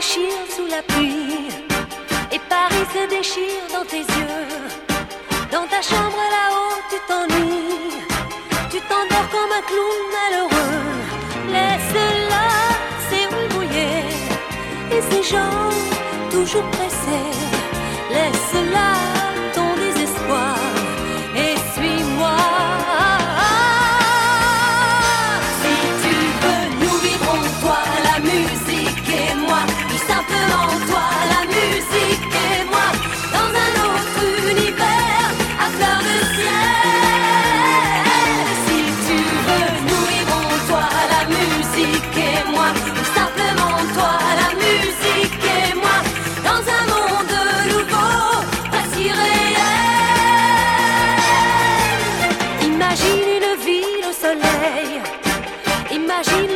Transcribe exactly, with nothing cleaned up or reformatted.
déchire sous la pluie, et Paris se déchire dans tes yeux. Dans ta chambre là-haut, tu t'ennuies, tu t'endors comme un clown malheureux. Laisse-la, ses rues mouillées, et ses jambes toujours pressées. Laisse-la, ton désespoir, et suis-moi. Si tu veux, nous vivrons toi, la musique et moi. Tout simplement toi, la musique et moi. Dans un autre univers, à fleur de ciel. Si tu veux, nous vivrons toi, la musique et moi. Tout simplement toi, la musique et moi. Dans un monde nouveau, pas si réel. Imagine une ville au soleil. Imagine